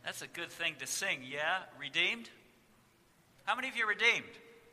That's a good thing to sing, yeah? Redeemed? How many of you are redeemed?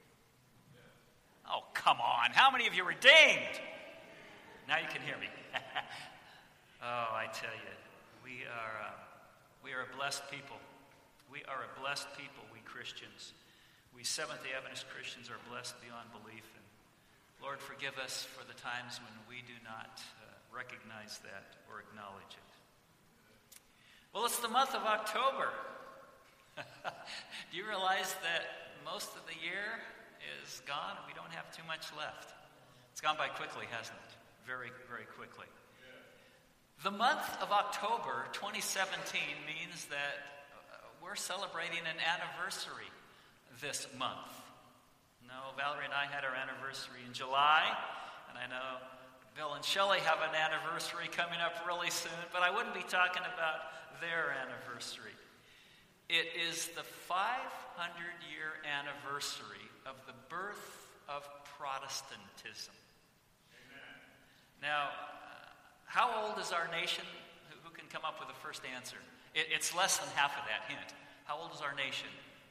Oh, come on. How many of you are redeemed? Now you can hear me. Oh, I tell you, we are a blessed people. We are a blessed people, we Christians. We Seventh-day Adventist Christians are blessed beyond belief. And Lord, forgive us for the times when we do not recognize that or acknowledge it. Well, it's the month of October. Do you realize that most of the year is gone and we don't have too much left? It's gone by quickly, hasn't it? Very, very quickly. The month of October 2017 means that we're celebrating an anniversary this month. No, Valerie and I had our anniversary in July, and I know Bill and Shelley have an anniversary coming up really soon, but I wouldn't be talking about their anniversary. It is the 500-year anniversary of the birth of Protestantism. Amen. Now, how old is our nation? Who can come up with the first answer? It's less than half of that hint. How old is our nation?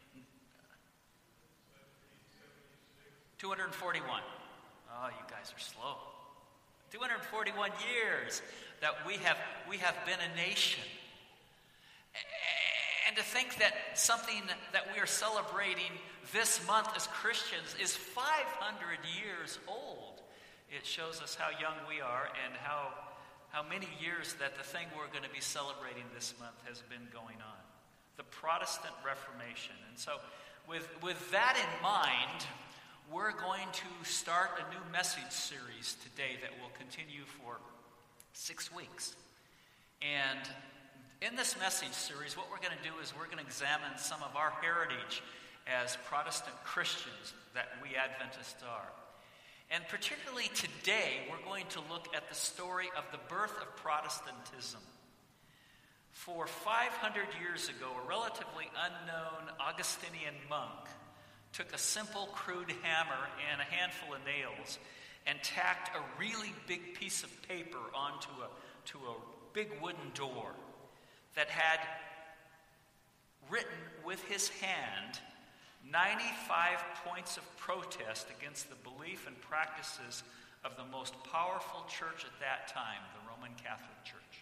241. Oh, you guys are slow. 241 years that we have been a nation. And to think that something that we are celebrating this month as Christians is 500 years old, it shows us how young we are and how many years that the thing we're going to be celebrating this month has been going on. The Protestant Reformation. And so with that in mind, we're going to start a new message series today that will continue for 6 weeks. And in this message series, what we're going to do is we're going to examine some of our heritage as Protestant Christians that we Adventists are. And particularly today, we're going to look at the story of the birth of Protestantism. For 500 years ago, a relatively unknown Augustinian monk took a simple, crude hammer and a handful of nails and tacked a really big piece of paper onto a big wooden door that had written with his hand 95 points of protest against the belief and practices of the most powerful church at that time, the Roman Catholic Church.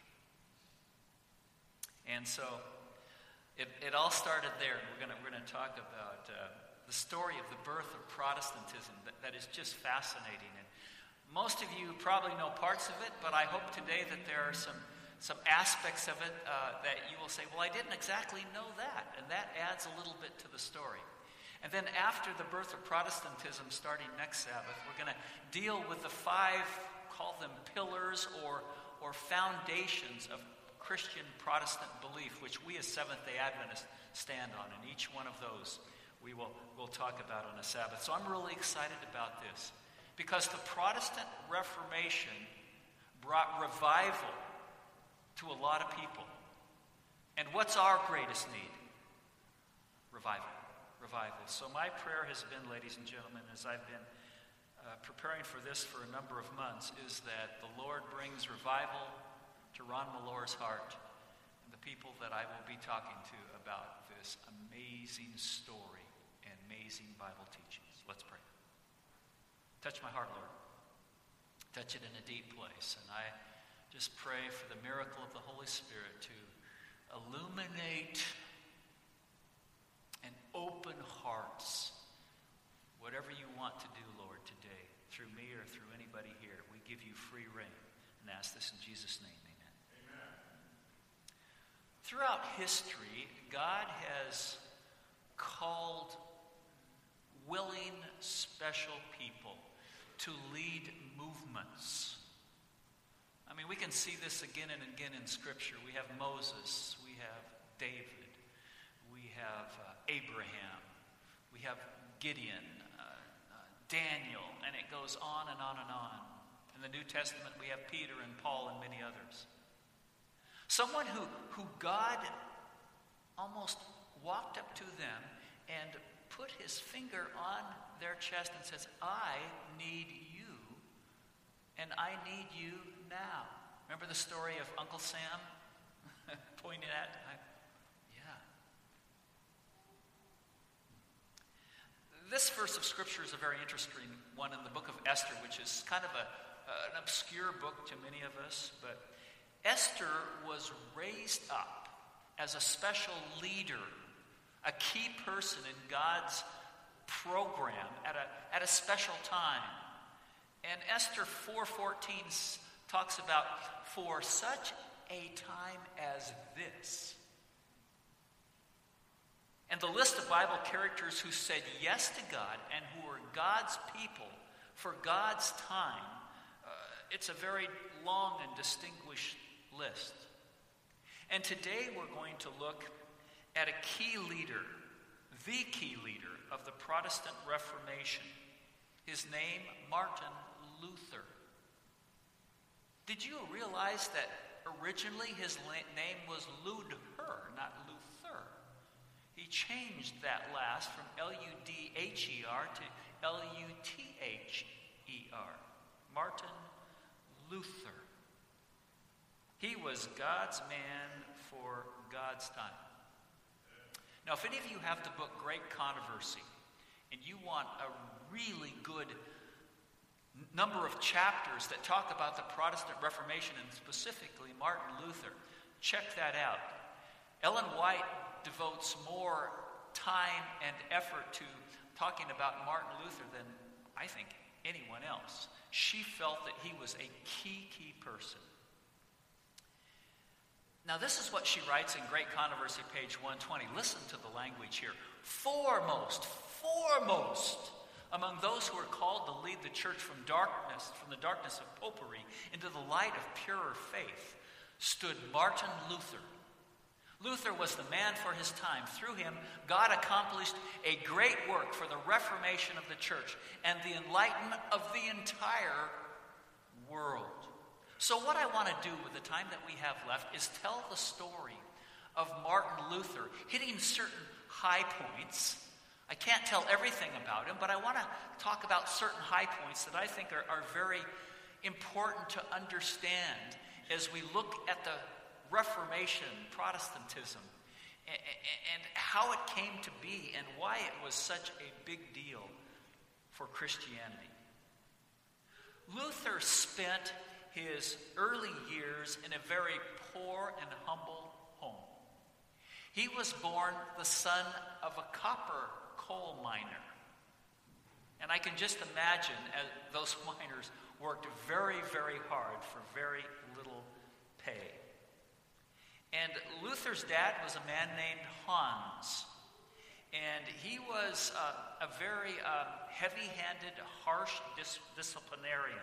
And so it all started there. We're going to talk about the story of the birth of Protestantism that is just fascinating. And most of you probably know parts of it, but I hope today that there are some aspects of it that you will say, well, I didn't exactly know that. And that adds a little bit to the story. And then after the birth of Protestantism, starting next Sabbath, we're going to deal with the 5, call them pillars or foundations of Christian Protestant belief, which we as Seventh-day Adventists stand on. And each one of those we'll talk about on a Sabbath. So I'm really excited about this because the Protestant Reformation brought revival to a lot of people. And what's our greatest need? Revival. So my prayer has been, ladies and gentlemen, as I've been preparing for this for a number of months, is that the Lord brings revival to Ron Mallore's heart and the people that I will be talking to about this amazing story and amazing Bible teachings. Let's pray. Touch my heart, Lord. Touch it in a deep place. And I just pray for the miracle of the Holy Spirit to illuminate and open hearts. Whatever you want to do, Lord, today, through me or through anybody here, we give you free rein and ask this in Jesus' name. Amen. Amen. Throughout history, God has called willing, special people to lead movements. I mean, we can see this again and again in Scripture. We have Moses, we have David, we have Abraham, we have Gideon, Daniel, and it goes on and on and on. In the New Testament, we have Peter and Paul and many others. Someone who God almost walked up to them and put his finger on their chest and says, I need you, and I need you now. Remember the story of Uncle Sam pointing at, yeah, This verse of Scripture is a very interesting one in the book of Esther, which is kind of an obscure book to many of us. But Esther was raised up as a special leader, a key person in God's program at a special time. And Esther 4:14 talks about, for such a time as this. And the list of Bible characters who said yes to God and who were God's people for God's time, it's a very long and distinguished list. And today we're going to look at a key leader, the key leader of the Protestant Reformation. His name, Martin Luther. Did you realize that originally his name was Ludher, not Luther? He changed that last from L-U-D-H-E-R to L-U-T-H-E-R. Martin Luther. He was God's man for God's time. Now, if any of you have the book Great Controversy, and you want a really good number of chapters that talk about the Protestant Reformation, and specifically Martin Luther, check that out. Ellen White devotes more time and effort to talking about Martin Luther than, I think, anyone else. She felt that he was a key person. Now, this is what she writes in Great Controversy, page 120. Listen to the language here. Foremost among those who are called to lead the church from the darkness of popery into the light of purer faith, stood Martin Luther. Luther was the man for his time. Through him, God accomplished a great work for the reformation of the church and the enlightenment of the entire world. So what I want to do with the time that we have left is tell the story of Martin Luther, hitting certain high points. I can't tell everything about him, but I want to talk about certain high points that I think are very important to understand as we look at the Reformation, Protestantism, and how it came to be and why it was such a big deal for Christianity. Luther spent his early years in a very poor and humble home. He was born the son of a copper coal miner. And I can just imagine those miners worked very, very hard for very little pay. And Luther's dad was a man named Hans. And he was a very heavy-handed, harsh disciplinarian.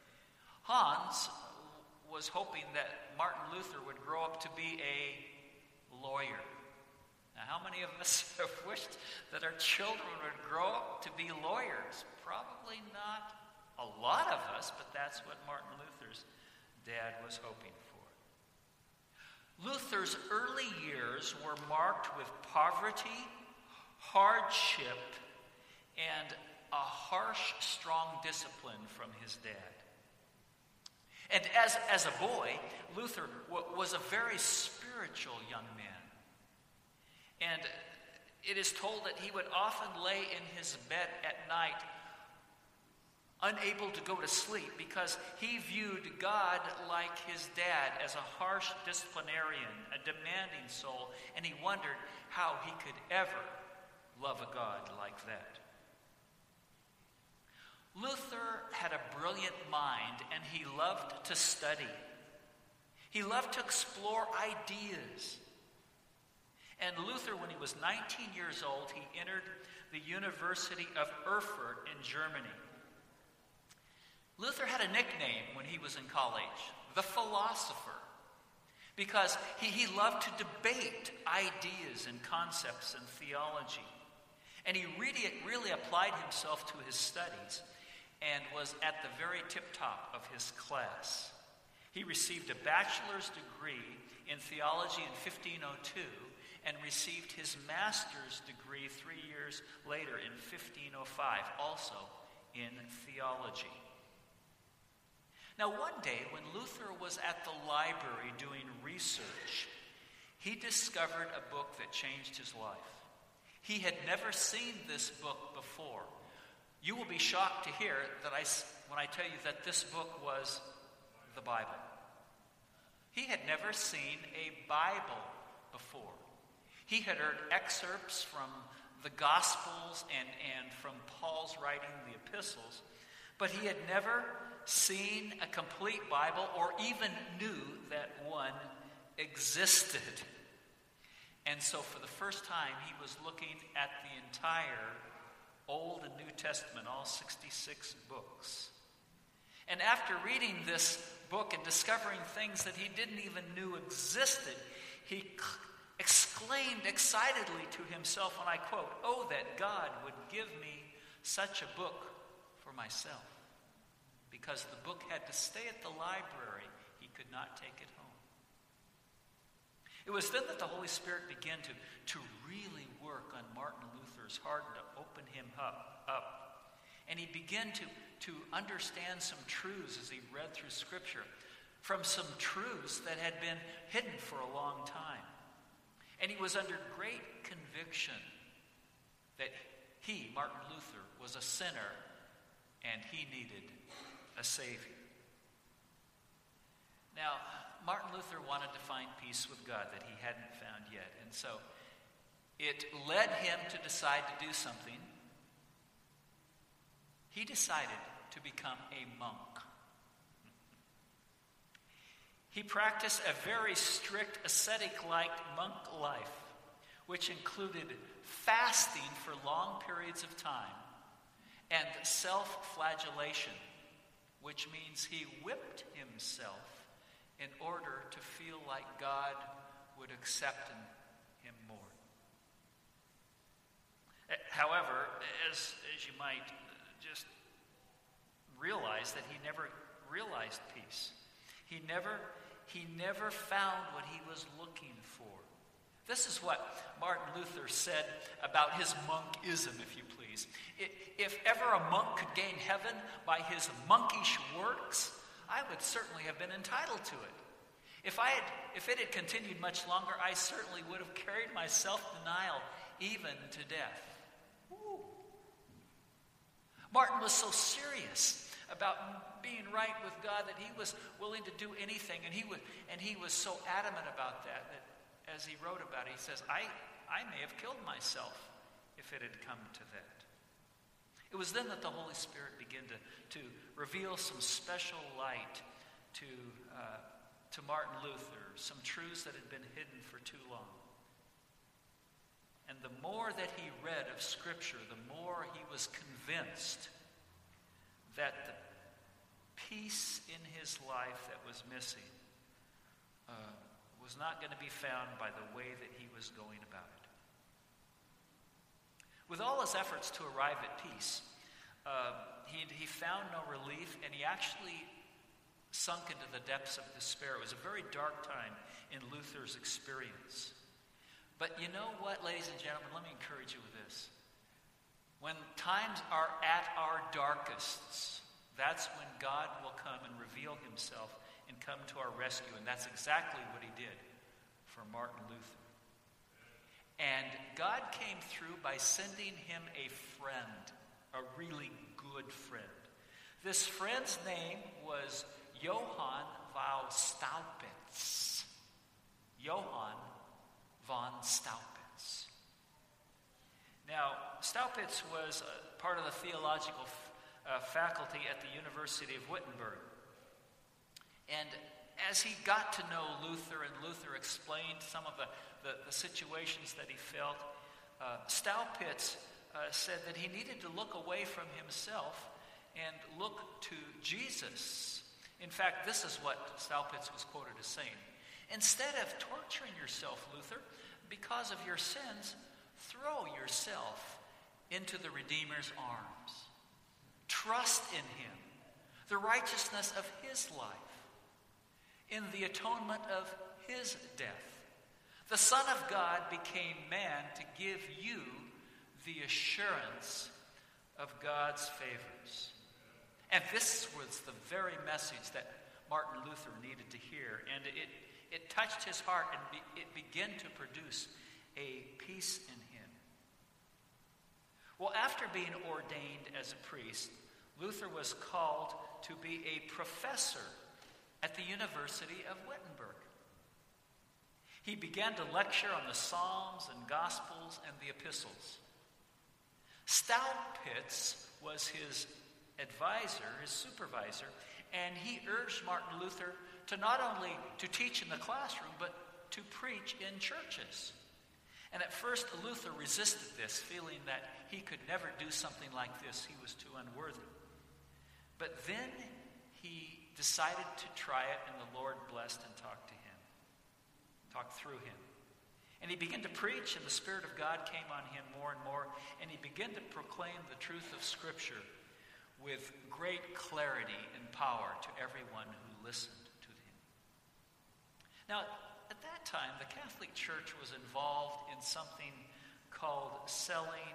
Hans was hoping that Martin Luther would grow up to be a lawyer. Now, how many of us have wished that our children would grow up to be lawyers? Probably not a lot of us, but that's what Martin Luther's dad was hoping for. Luther's early years were marked with poverty, hardship, and a harsh, strong discipline from his dad. And as a boy, Luther was a very spiritual young man. And it is told that he would often lay in his bed at night unable to go to sleep because he viewed God like his dad as a harsh disciplinarian, a demanding soul, and he wondered how he could ever love a God like that. Luther had a brilliant mind, and he loved to study. He loved to explore ideas. And Luther, when he was 19 years old, he entered the University of Erfurt in Germany. Luther had a nickname when he was in college, the philosopher, because he loved to debate ideas and concepts and theology. And he really applied himself to his studies and was at the very tip-top of his class. He received a bachelor's degree in theology in 1502 and received his master's degree 3 years later in 1505, also in theology. Now, one day when Luther was at the library doing research, he discovered a book that changed his life. He had never seen this book before. You will be shocked to hear that when I tell you that this book was the Bible. He had never seen a Bible before. He had heard excerpts from the Gospels and from Paul's writing the epistles, but he had never seen a complete Bible or even knew that one existed. And so for the first time, he was looking at the entire Old and New Testament, all 66 books. And after reading this book and discovering things that he didn't even know existed, he exclaimed excitedly to himself, and I quote, "Oh, that God would give me such a book for myself." Because the book had to stay at the library, he could not take it home. It was then that the Holy Spirit began to really work on Martin Luther's heart and to open him up. And he began to understand some truths as he read through Scripture, from some truths that had been hidden for a long time. And he was under great conviction that he, Martin Luther, was a sinner and he needed a Savior. Now, Martin Luther wanted to find peace with God that he hadn't found yet. And so it led him to decide to do something. He decided to become a monk. He practiced a very strict ascetic-like monk life, which included fasting for long periods of time and self-flagellation, which means he whipped himself in order to feel like God would accept him more. However, as you might just realize, that he never realized peace. He never found what he was looking for. This is what Martin Luther said about his monkism, if you please. If ever a monk could gain heaven by his monkish works, I would certainly have been entitled to it. If it had continued much longer, I certainly would have carried my self-denial even to death. Ooh. Martin was so serious about being right with God that he was willing to do anything, and he was so adamant about that as he wrote about it, he says, I may have killed myself if it had come to that. It was then that the Holy Spirit began to reveal some special light to Martin Luther, some truths that had been hidden for too long. And the more that he read of Scripture, the more he was convinced that the peace in his life that was missing was not going to be found by the way that he was going about it. With all his efforts to arrive at peace, he found no relief, and he actually sunk into the depths of despair. It was a very dark time in Luther's experience. But you know what, ladies and gentlemen, let me encourage you with this. When times are at our darkest, that's when God will come and reveal himself and come to our rescue. And that's exactly what he did for Martin Luther. And God came through by sending him a friend, a really good friend. This friend's name was Johann von Staupitz. Johann von Staupitz. Now, Staupitz was part of the theological faculty at the University of Wittenberg. And as he got to know Luther, and Luther explained some of the situations that he felt, Staupitz said that he needed to look away from himself and look to Jesus. In fact, this is what Staupitz was quoted as saying. Instead of torturing yourself, Luther, because of your sins, throw yourself into the Redeemer's arms. Trust in him, the righteousness of his life, in the atonement of his death. The Son of God became man to give you the assurance of God's favors. And this was the very message that Martin Luther needed to hear. And it touched his heart, and it began to produce a peace in him. Well, after being ordained as a priest, Luther was called to be a professor at the University of Wittenberg. He began to lecture on the Psalms and Gospels and the Epistles. Staupitz was his advisor, his supervisor, and he urged Martin Luther to not only to teach in the classroom, but to preach in churches. And at first, Luther resisted this, feeling that he could never do something like this. He was too unworthy. But then he decided to try it, and the Lord blessed and talked through him. And he began to preach, and the Spirit of God came on him more and more, and he began to proclaim the truth of Scripture with great clarity and power to everyone who listened to him. Now, at that time, the Catholic Church was involved in something called selling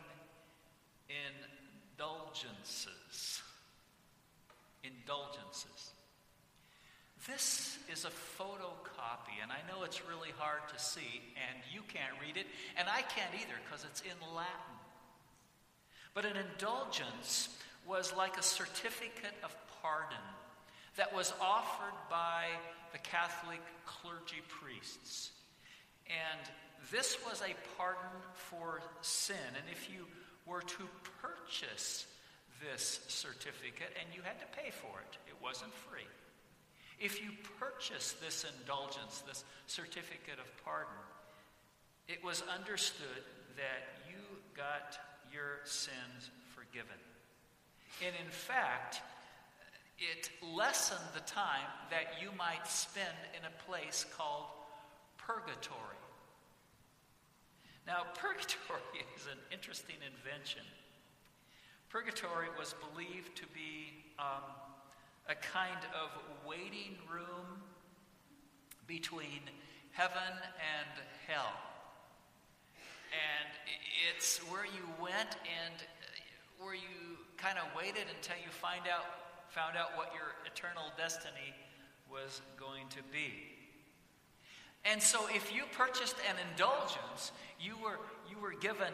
indulgences. Indulgences. This is a photocopy, and I know it's really hard to see, and you can't read it, and I can't either because it's in Latin. But an indulgence was like a certificate of pardon that was offered by the Catholic clergy priests. And this was a pardon for sin, and if you were to purchase this certificate, and you had to pay for it, it wasn't free. If you purchased this indulgence, this certificate of pardon, it was understood that you got your sins forgiven. And in fact, it lessened the time that you might spend in a place called purgatory. Now, purgatory is an interesting invention. Purgatory was believed to be a kind of waiting room between heaven and hell. And it's where you went and where you kind of waited until you found out what your eternal destiny was going to be. And so if you purchased an indulgence, you were given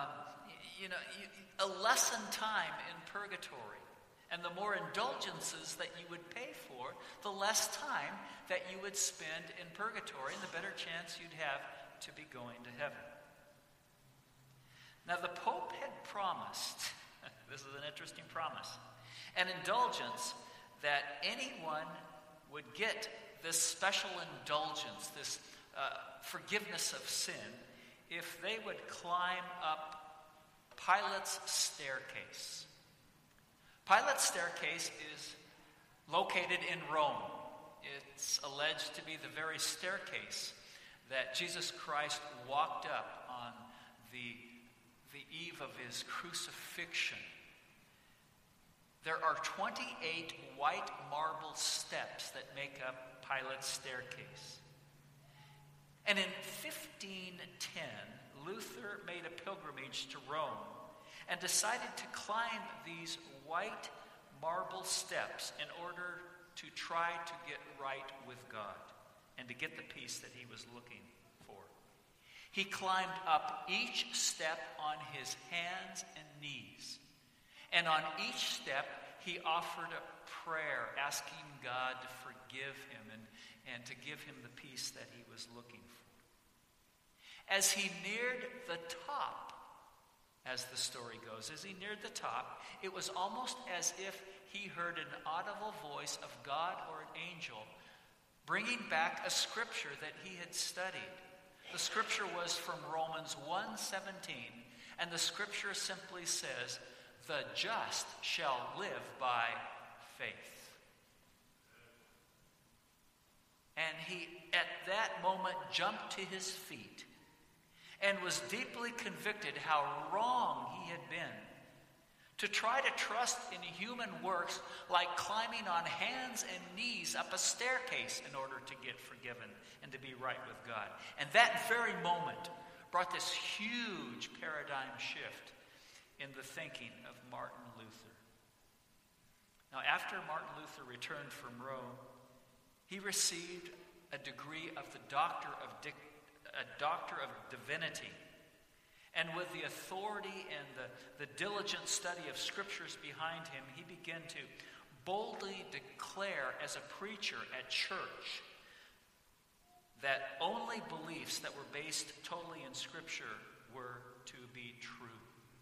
a lesson time in purgatory. And the more indulgences that you would pay for, the less time that you would spend in purgatory, and the better chance you'd have to be going to heaven. Now, the Pope had promised, this is an interesting promise, an indulgence that anyone would get this special indulgence, this forgiveness of sin, if they would climb up Pilate's staircase. Pilate's staircase is located in Rome. It's alleged to be the very staircase that Jesus Christ walked up on the eve of his crucifixion. There are 28 white marble steps that make up Pilate's staircase. And in 1510, Luther made a pilgrimage to Rome and decided to climb these white marble steps in order to try to get right with God and to get the peace that he was looking for. He climbed up each step on his hands and knees. And on each step, he offered a prayer asking God to forgive him and to give him the peace that he was looking for. As he neared the top, as the story goes, as he neared the top, it was almost as if he heard an audible voice of God or an angel bringing back a scripture that he had studied. The scripture was from Romans 1:17, and the scripture simply says, "The just shall live by faith." And he, at that moment, jumped to his feet and was deeply convicted how wrong he had been. To try to trust in human works like climbing on hands and knees up a staircase in order to get forgiven and to be right with God. And that very moment brought this huge paradigm shift in the thinking of Martin Luther. Now, after Martin Luther returned from Rome, he received a degree of the Doctor of Divinity. And with the authority and the diligent study of scriptures behind him, he began to boldly declare as a preacher at church that only beliefs that were based totally in scripture were to be true.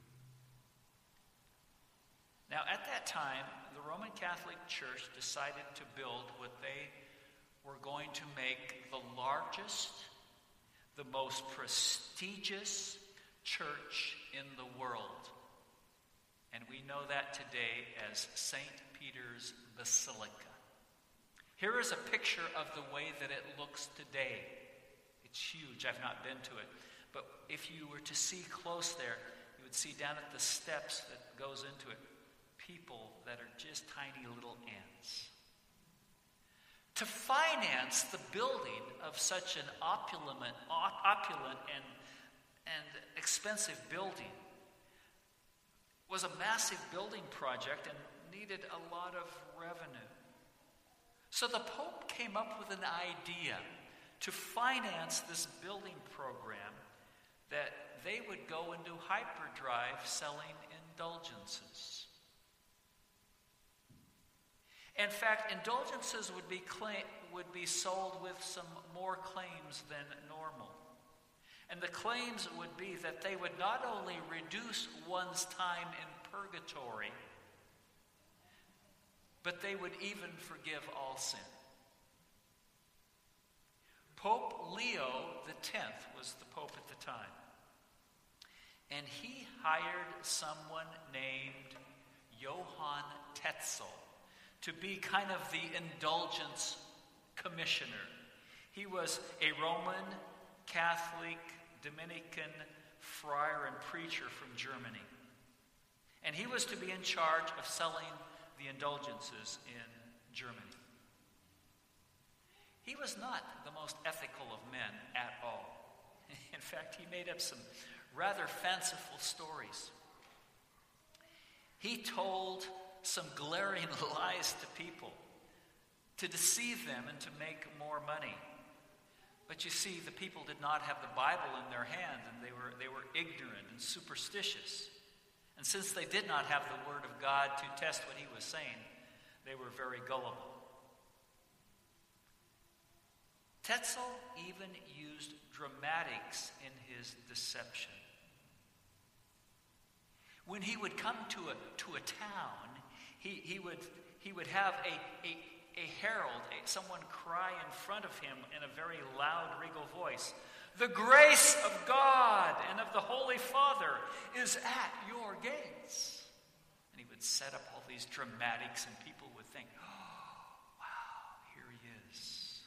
Now, at that time, the Roman Catholic Church decided to build what they were going to make the largest, the most prestigious church in the world. And we know that today as St. Peter's Basilica. Here is a picture of the way that it looks today. It's huge. I've not been to it. But if you were to see close there, you would see down at the steps that goes into it, people that are just tiny little ants. To finance the building of such an opulent and expensive building was a massive building project and needed a lot of revenue. So the Pope came up with an idea to finance this building program that they would go into hyperdrive selling indulgences. In fact, indulgences would be sold with some more claims than normal. And the claims would be that they would not only reduce one's time in purgatory, but they would even forgive all sin. Pope Leo X was the pope at the time. And he hired someone named Johann Tetzel to be kind of the indulgence commissioner. He was a Roman Catholic Dominican friar and preacher from Germany. And he was to be in charge of selling the indulgences in Germany. He was not the most ethical of men at all. In fact, he made up some rather fanciful stories. He told some glaring lies to people to deceive them and to make more money. But you see, the people did not have the Bible in their hand, and they were ignorant and superstitious. And since they did not have the Word of God to test what he was saying, they were very gullible. Tetzel even used dramatics in his deception. When he would come to a town, he would have a herald, someone cry in front of him in a very loud, regal voice, "The grace of God and of the Holy Father is at your gates." And he would set up all these dramatics, and people would think, "Oh, wow, here he is."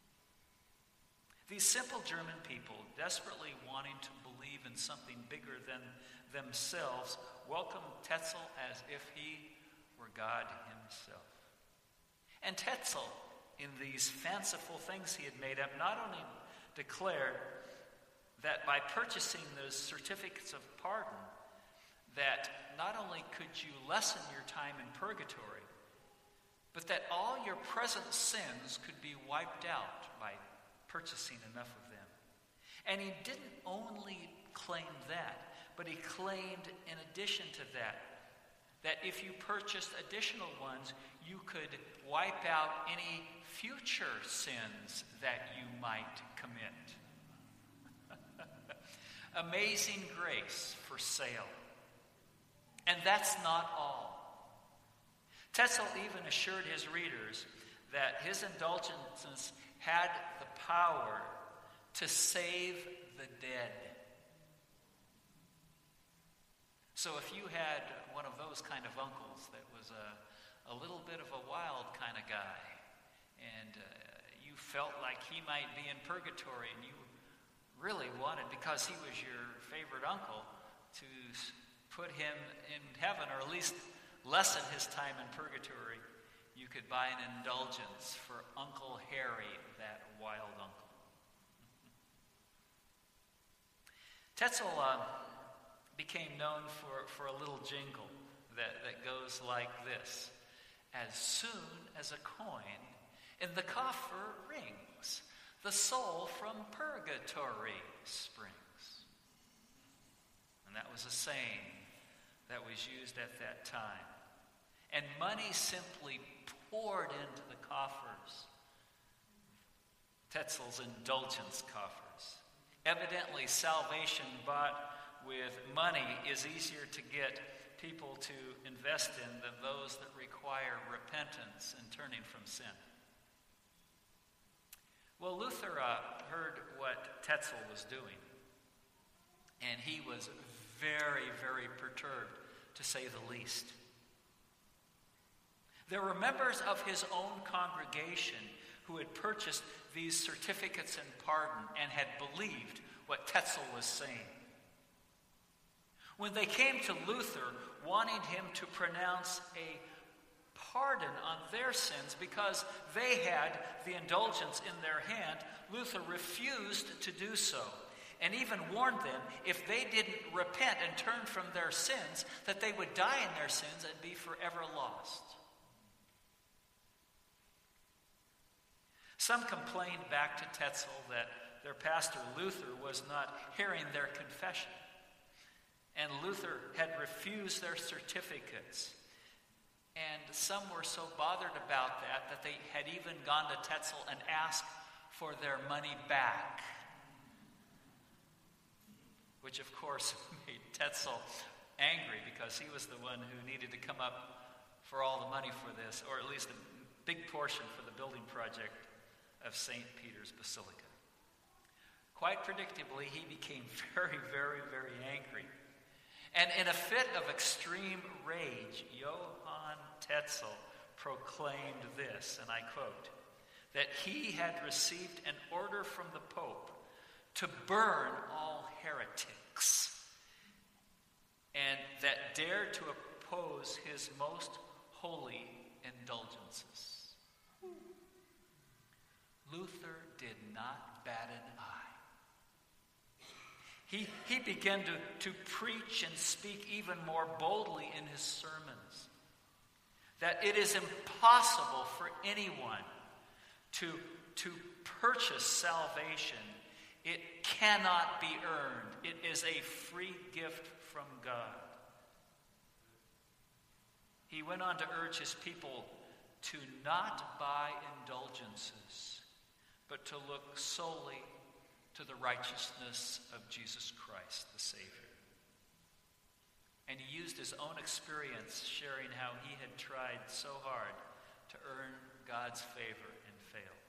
These simple German people, desperately wanting to believe in something bigger than themselves, welcomed Tetzel as if he were God himself. And Tetzel, in these fanciful things he had made up, not only declared that by purchasing those certificates of pardon, that not only could you lessen your time in purgatory, but that all your present sins could be wiped out by purchasing enough of them. And he didn't only claim that, but he claimed in addition to that if you purchased additional ones, you could wipe out any future sins that you might commit. Amazing grace for sale. And that's not all. Tetzel even assured his readers that his indulgences had the power to save the dead. So if you had one of those kind of uncles that was a little bit of a wild kind of guy, and you felt like he might be in purgatory, and you really wanted, because he was your favorite uncle, to put him in heaven, or at least lessen his time in purgatory, you could buy an indulgence for Uncle Harry, that wild uncle. Tetzel became known for a little jingle that goes like this: "As soon as a coin in the coffer rings, the soul from purgatory springs." That was a saying that was used at that time. And money simply poured into the coffers, Tetzel's indulgence coffers. Evidently, salvation bought with money is easier to get people to invest in than those that require repentance and turning from sin. Well, Luther heard what Tetzel was doing, and he was very, very perturbed, to say the least. There were members of his own congregation who had purchased these certificates in pardon and had believed what Tetzel was saying. When they came to Luther wanting him to pronounce a pardon on their sins because they had the indulgence in their hand, Luther refused to do so, and even warned them if they didn't repent and turn from their sins, that they would die in their sins and be forever lost. Some complained back to Tetzel that their pastor Luther was not hearing their confession, and Luther had refused their certificates. And some were so bothered about that they had even gone to Tetzel and asked for their money back, which of course made Tetzel angry because he was the one who needed to come up for all the money for this, or at least a big portion for the building project of St. Peter's Basilica. Quite predictably, he became very, very, very angry. And in a fit of extreme rage, Johann Tetzel proclaimed this, and I quote, that he had received an order from the Pope to burn all heretics, and that dared to oppose his most holy indulgences. Luther did not bat an eye. He began to preach and speak even more boldly in his sermons that it is impossible for anyone to purchase salvation. It cannot be earned. It is a free gift from God. He went on to urge his people to not buy indulgences, but to look solely to the righteousness of Jesus Christ, the Savior. And he used his own experience, sharing how he had tried so hard to earn God's favor and failed.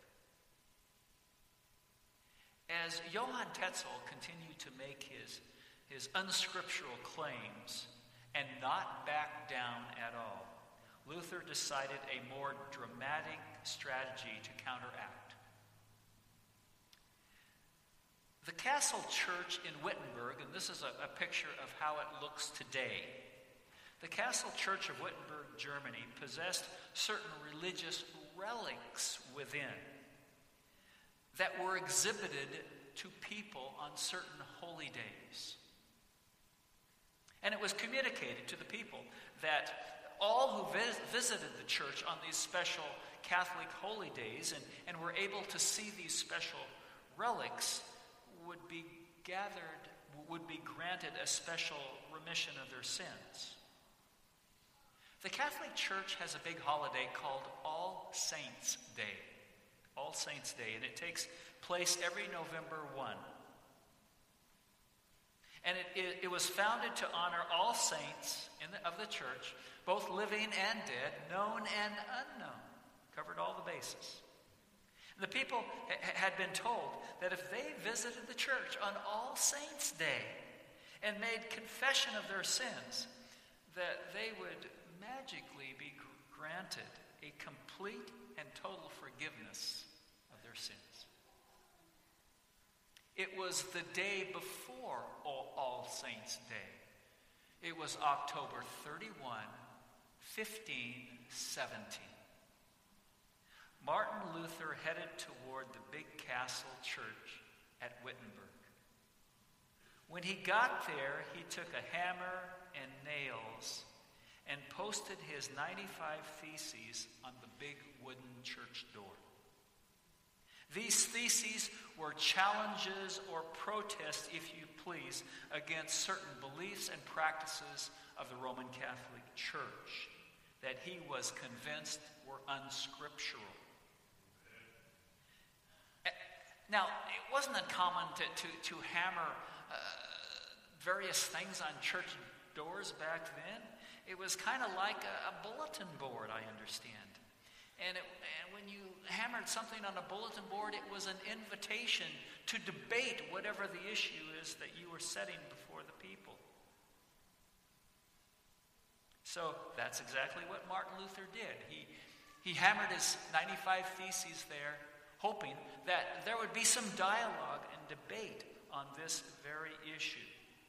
As Johann Tetzel continued to make his unscriptural claims and not back down at all, Luther decided a more dramatic strategy to counteract. The Castle Church in Wittenberg, and this is a picture of how it looks today. The Castle Church of Wittenberg, Germany, possessed certain religious relics within that were exhibited to people on certain holy days. And it was communicated to the people that all who visited the church on these special Catholic holy days and were able to see these special relics would be granted a special remission of their sins. The Catholic Church has a big holiday called All Saints' Day. All Saints' Day, and it takes place every November 1. And it was founded to honor all saints of the church, both living and dead, known and unknown. Covered all the bases. The people had been told that if they visited the church on All Saints' Day and made confession of their sins, that they would magically be granted a complete and total forgiveness of their sins. It was the day before All Saints' Day. It was October 31, 1517. Martin Luther headed toward the big castle church at Wittenberg. When he got there, he took a hammer and nails and posted his 95 Theses on the big wooden church door. These theses were challenges or protests, if you please, against certain beliefs and practices of the Roman Catholic Church that he was convinced were unscriptural. Now, it wasn't uncommon to hammer various things on church doors back then. It was kind of like a bulletin board, I understand. And when you hammered something on a bulletin board, it was an invitation to debate whatever the issue is that you were setting before the people. So that's exactly what Martin Luther did. He hammered his 95 Theses there, hoping that there would be some dialogue and debate on this very issue.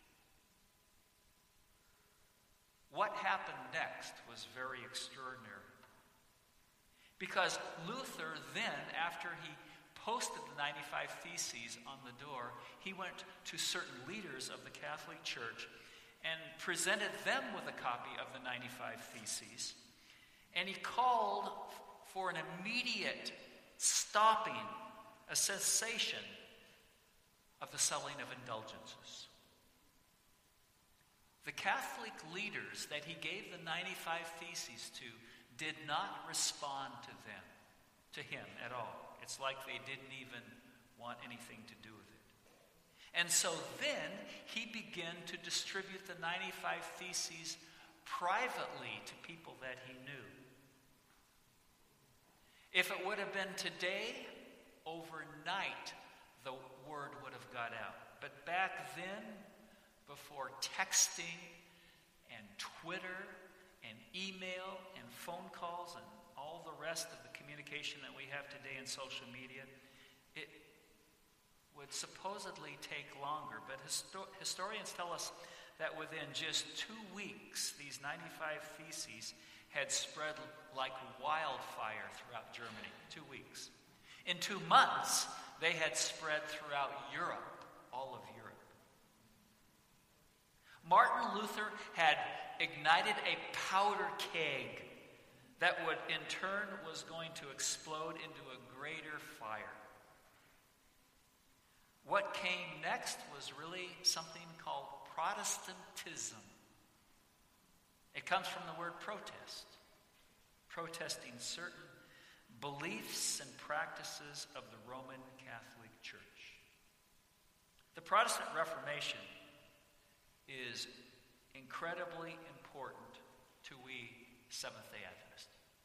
What happened next was very extraordinary. Because Luther then, after he posted the 95 Theses on the door, he went to certain leaders of the Catholic Church and presented them with a copy of the 95 Theses. And he called for an immediate stopping, a cessation of the selling of indulgences. The Catholic leaders that he gave the 95 Theses to did not respond to him at all. It's like they didn't even want anything to do with it. And so then he began to distribute the 95 Theses privately to people that he knew. If it would have been today, overnight the word would have got out. But back then, before texting and Twitter and email and phone calls and all the rest of the communication that we have today in social media, it would supposedly take longer. But historians tell us that within just 2 weeks, these 95 Theses had spread like wildfire throughout Germany. 2 weeks. In 2 months, they had spread throughout Europe, all of Europe. Martin Luther had ignited a powder keg that would in turn was going to explode into a greater fire. What came next was really something called Protestantism. It comes from the word protest, protesting certain beliefs and practices of the Roman Catholic Church. The Protestant Reformation is incredibly important to we Seventh-day Adventists.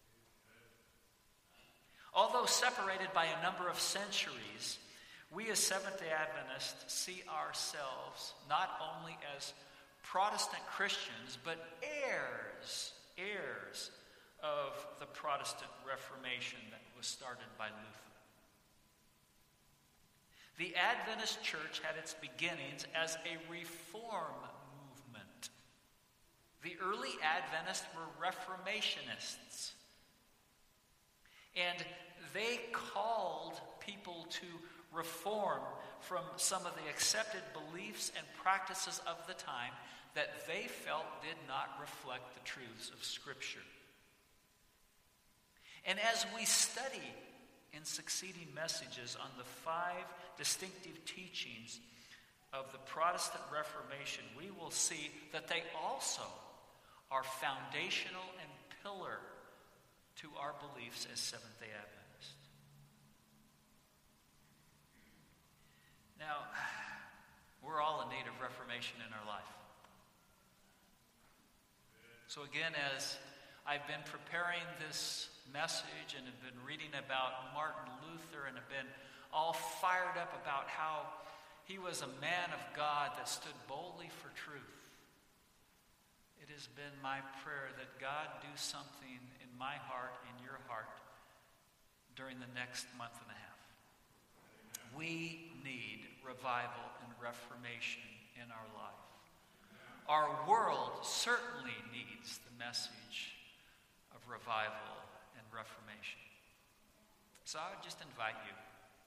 Although separated by a number of centuries, we as Seventh-day Adventists see ourselves not only as Protestant Christians, but heirs of the Protestant Reformation that was started by Luther. The Adventist Church had its beginnings as a reform movement. The early Adventists were Reformationists. And they called people to reform from some of the accepted beliefs and practices of the time that they felt did not reflect the truths of Scripture. And as we study in succeeding messages on the 5 distinctive teachings of the Protestant Reformation, we will see that they also are foundational and pillar to our beliefs as Seventh-day Adventists. Now, we're all in need of reformation in our life. So again, as I've been preparing this message and have been reading about Martin Luther and have been all fired up about how he was a man of God that stood boldly for truth, it has been my prayer that God do something in my heart, in your heart, during the next month and a half. We need revival and reformation in our life. Our world certainly needs the message of revival and reformation. So I would just invite you,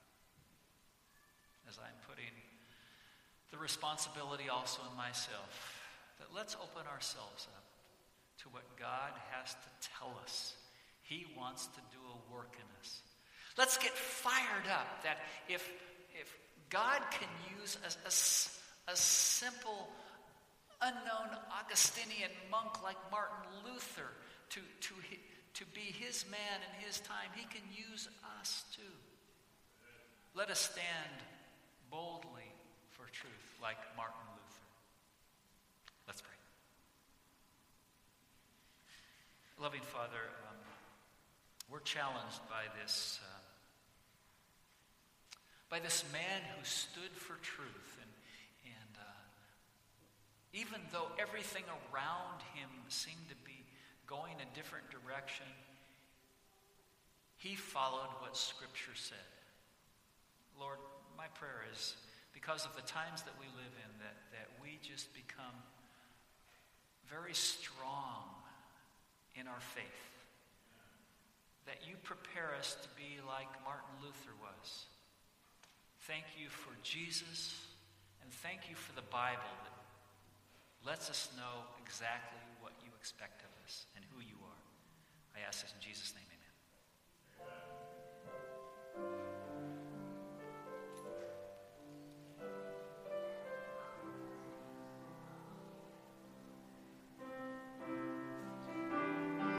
as I'm putting the responsibility also on myself, that let's open ourselves up to what God has to tell us. He wants to do a work in us. Let's get fired up that if God can use a simple, unknown Augustinian monk like Martin Luther to be his man in his time, he can use us too. Let us stand boldly for truth like Martin Luther. Let's pray. Loving Father, we're challenged by this man who stood for truth, and even though everything around him seemed to be going a different direction, he followed what Scripture said. Lord, my prayer is, because of the times that we live in, that we just become very strong in our faith. That you prepare us to be like Martin Luther was. Thank you for Jesus, and thank you for the Bible that lets us know exactly what you expect of us and who you are. I ask this in Jesus' name. Amen.